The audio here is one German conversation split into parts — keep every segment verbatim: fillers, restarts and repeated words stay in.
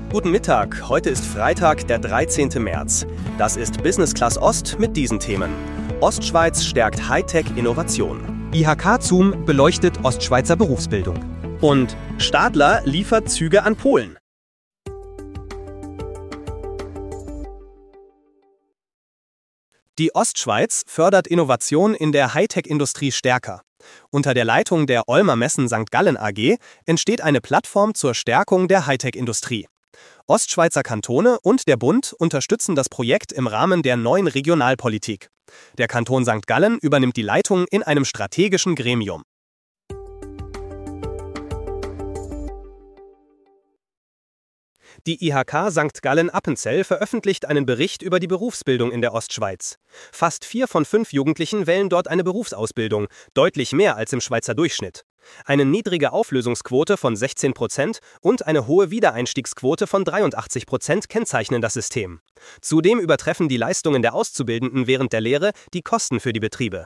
Guten Mittag, heute ist Freitag, der dreizehnte März. Das ist Business Class Ost mit diesen Themen. Ostschweiz stärkt Hightech-Innovation. I H K-Zoom beleuchtet Ostschweizer Berufsbildung. Und Stadler liefert Züge an Polen. Die Ostschweiz fördert Innovation in der Hightech-Industrie stärker. Unter der Leitung der Olmer Messen Sankt Gallen A G entsteht eine Plattform zur Stärkung der Hightech-Industrie. Ostschweizer Kantone und der Bund unterstützen das Projekt im Rahmen der neuen Regionalpolitik. Der Kanton Sankt Gallen übernimmt die Leitung in einem strategischen Gremium. Die I H K Sankt Gallen-Appenzell veröffentlicht einen Bericht über die Berufsbildung in der Ostschweiz. Fast vier von fünf Jugendlichen wählen dort eine Berufsausbildung, deutlich mehr als im Schweizer Durchschnitt. Eine niedrige Auflösungsquote von sechzehn Prozent und eine hohe Wiedereinstiegsquote von dreiundachtzig Prozent kennzeichnen das System. Zudem übertreffen die Leistungen der Auszubildenden während der Lehre die Kosten für die Betriebe.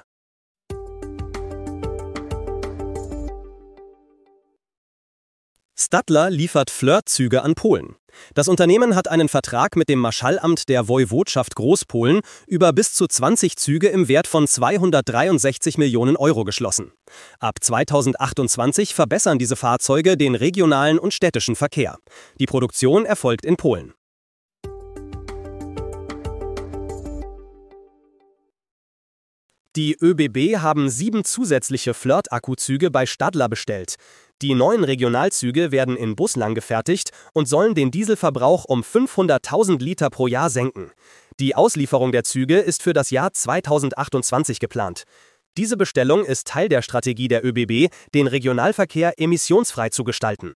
Stadler liefert Flirt-Züge an Polen. Das Unternehmen hat einen Vertrag mit dem Marschallamt der Woiwodschaft Großpolen über bis zu zwanzig Züge im Wert von zweihundertdreiundsechzig Millionen Euro geschlossen. Ab zweitausendachtundzwanzig verbessern diese Fahrzeuge den regionalen und städtischen Verkehr. Die Produktion erfolgt in Polen. Die Ö B B haben sieben zusätzliche Flirt-Akkuzüge bei Stadler bestellt. Die neuen Regionalzüge werden in Buslang gefertigt und sollen den Dieselverbrauch um fünfhunderttausend Liter pro Jahr senken. Die Auslieferung der Züge ist für das Jahr zweitausendachtundzwanzig geplant. Diese Bestellung ist Teil der Strategie der Ö B B, den Regionalverkehr emissionsfrei zu gestalten.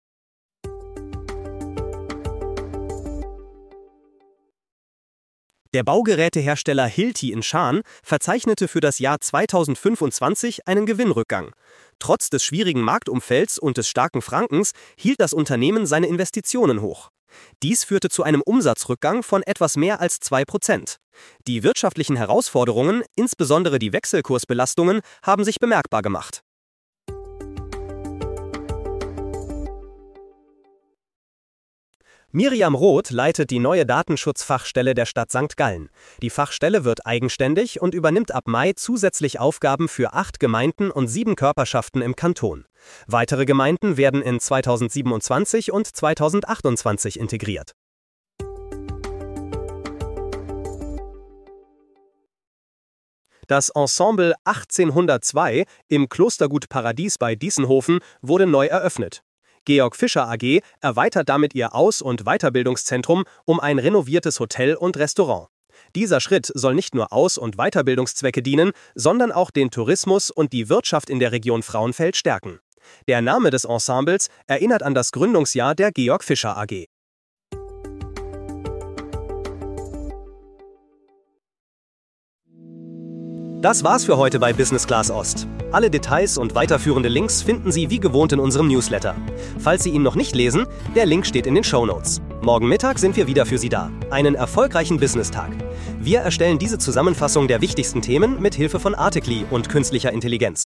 Der Baugerätehersteller Hilti in Schaan verzeichnete für das Jahr zweitausendfünfundzwanzig einen Gewinnrückgang. Trotz des schwierigen Marktumfelds und des starken Frankens hielt das Unternehmen seine Investitionen hoch. Dies führte zu einem Umsatzrückgang von etwas mehr als zwei Prozent. Die wirtschaftlichen Herausforderungen, insbesondere die Wechselkursbelastungen, haben sich bemerkbar gemacht. Miriam Roth leitet die neue Datenschutzfachstelle der Stadt Sankt Gallen. Die Fachstelle wird eigenständig und übernimmt ab Mai zusätzlich Aufgaben für acht Gemeinden und sieben Körperschaften im Kanton. Weitere Gemeinden werden in zweitausendsiebenundzwanzig und zweitausendachtundzwanzig integriert. Das Ensemble achtzehnhundertzwei im Klostergut Paradies bei Diessenhofen wurde neu eröffnet. Georg Fischer A G erweitert damit ihr Aus- und Weiterbildungszentrum um ein renoviertes Hotel und Restaurant. Dieser Schritt soll nicht nur Aus- und Weiterbildungszwecke dienen, sondern auch den Tourismus und die Wirtschaft in der Region Frauenfeld stärken. Der Name des Ensembles erinnert an das Gründungsjahr der Georg Fischer A G. Das war's für heute bei Business Class Ost. Alle Details und weiterführende Links finden Sie wie gewohnt in unserem Newsletter. Falls Sie ihn noch nicht lesen, der Link steht in den Shownotes. Morgen Mittag sind wir wieder für Sie da. Einen erfolgreichen Business-Tag. Wir erstellen diese Zusammenfassung der wichtigsten Themen mit Hilfe von Articly und künstlicher Intelligenz.